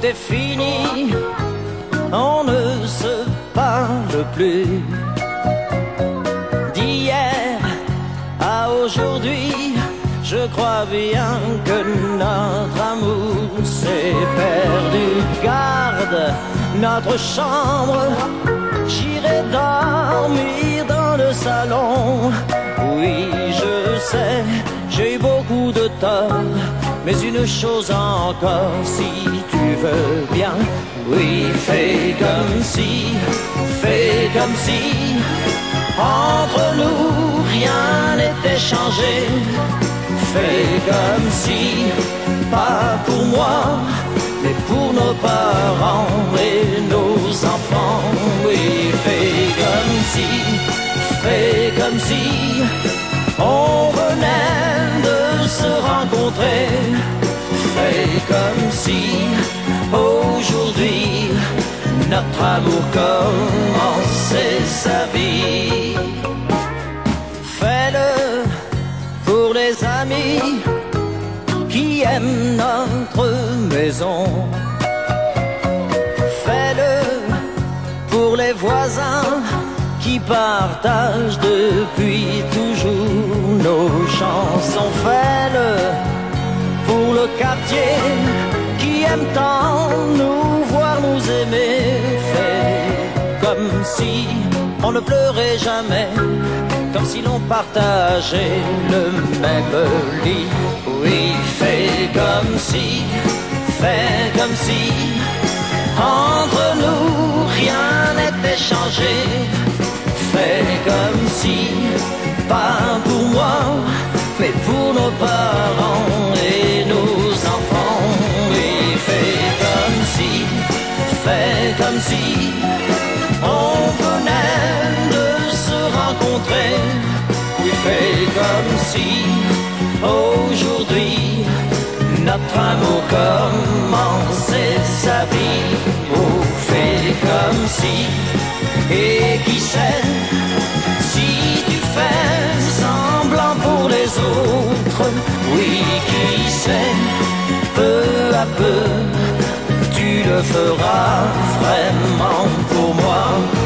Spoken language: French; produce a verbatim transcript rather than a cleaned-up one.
c'est fini, on ne se parle plus. D'hier à aujourd'hui, je crois bien que notre amour s'est perdu. Garde notre chambre, j'irai dormir dans le salon. Oui, je sais, j'ai eu beaucoup de tort, mais une chose encore, si tu veux bien. Oui, fais comme si, fais comme si entre nous rien n'était changé. Fais comme si, pas pour moi, mais pour nos parents et nos enfants. Oui, fais comme si, fais comme si on venait de se rencontrer. Fais comme si aujourd'hui notre amour commençait sa vie. Fais-le pour les amis qui aiment notre maison. Fais-le pour les voisins qui partagent depuis toujours nos chansons. Fais-le pour le quartier qui aime tant nous voir nous aimer. Fais comme si on ne pleurait jamais, comme si l'on partageait le même lit. Oui, fais comme si, fais comme si entre nous rien n'était changé. Fais comme si, pas pour moi, mais pour nos parents et nos enfants. Oui, fais comme si, fais comme si on venait de se rencontrer. Oui, fais comme si aujourd'hui notre amour commençait sa vie. Oh, fais comme si, et qui sait, si tu fais semblant pour les autres, oui, qui sait, peu à peu, tu le feras vraiment pour moi.